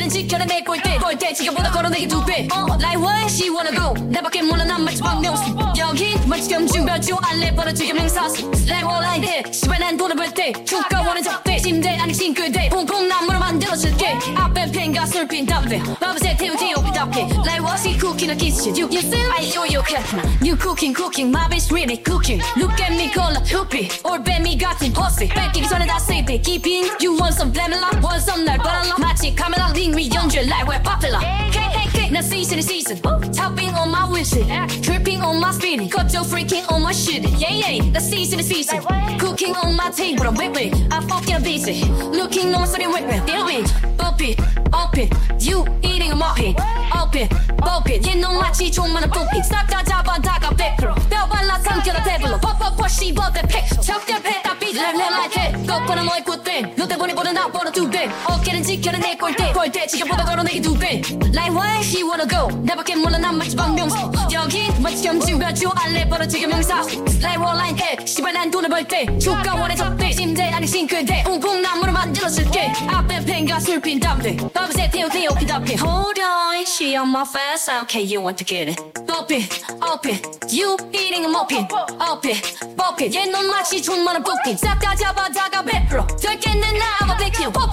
지켜내 내 꼴대 지금보다 걸어내기 2배 Like where she wanna go 나밖에 몰라 난 마치 박명수 여긴 마치겸 준비하죠 알레 벌어지게 맹사수 Like all I did 시발 난 돈을 벌때 축가원은 적대 침대 아니 싱크대 퐁퐁 나무로 만들어줄게 앞에 펜과 술핀 담배 밥에 태우지 오피답게 Like what's he cooking a kitchen You see I show you cat You cooking my bitch really cooking Look at me color hoopy 올빼미 같은 pussy 뺏기기 전에 다 sleepy Keeping you want some blamilla want some 날 빨아라 마치 카메라 링 위 연주에 like we're popular 나 season Topping on my wish Tripping on my speedy got your freaking on my shit Yeah 나 season Cooking on my table I'm whip it I fucking busy Looking on something whip it Deal with Bump it Up it You eating a muffin Up it Bump it 얘너 마치 좀 많은 뿜피 싹 다 잡아다가 100% 뼈 발라 삼켜라 배불러 퍽퍽퍽 씹어대 팩 적대패 다 삐져 like that 거꾸로 너의 굿땡 너 때문에 보는 나 벌어 2배 어깨는 지켜내 내 꼴대 지금보다 걸어내기 2배 Like where she wanna go 나밖에 몰라 난 마치 박명수 여긴 마치 겸준비하죠 알레 벌어지게 명사수 Like all I had 시발 난 돈을 벌때 축가원의 적대 침대 아니 싱크대 퐁퐁 나무로 만들어줄게 앞에 펜과 술핀 담배 밥에 태우지 오피답게 Hold on she on my fast okay you want to get it Bump it up it You eating a muffin Up it bump it 얘 넌 마치 좀 많은 뿜핑 싹 다 잡아다가 100% 덜겠는 나 I'm a big kill